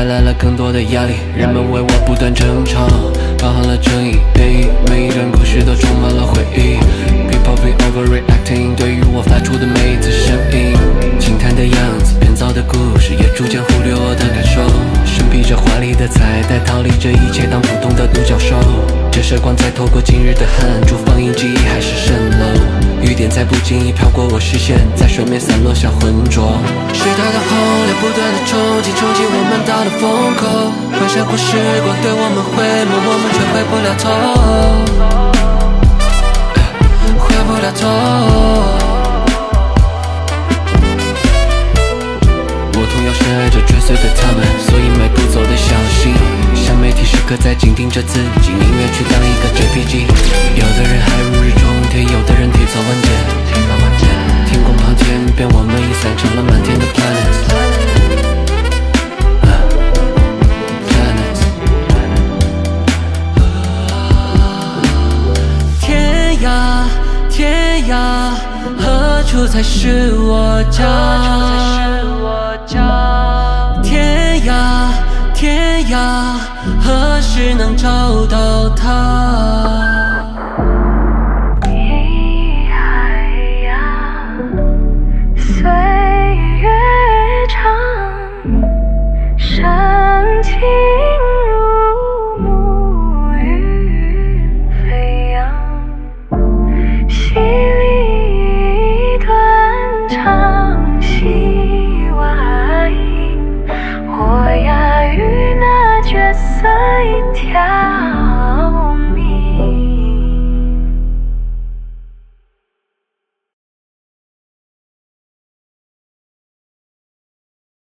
带来了更多的压力，人们为我不断争吵，包含了正义、变异，每一段故事都充满了回忆。People be overreacting， 对于我发出的每一次声音，轻弹的样子，编造的故事，也逐渐忽略我的感受。身披着华丽的彩带，逃离这一切，当普通的独角兽。折射光在透过今日的汗珠，放映记忆还是蜃楼。雨点在不经意飘过我视线，在水面散落下浑浊。时代的洪流不断的冲击，冲击我们到了风口。回闪过时光对我们回眸，我们却回不了头，回不了头。我同样深爱着追随的他们，所以每步走得小心。像媒体时刻在紧盯着自己，宁愿去当一个 JPG。有的人还如日中天，有的人体操万剑。天空旁天边，我们已散成了满天的 planets。天涯，天涯，何处才是我家？天涯，天涯，何时能找到它？ 一海洋，岁月长。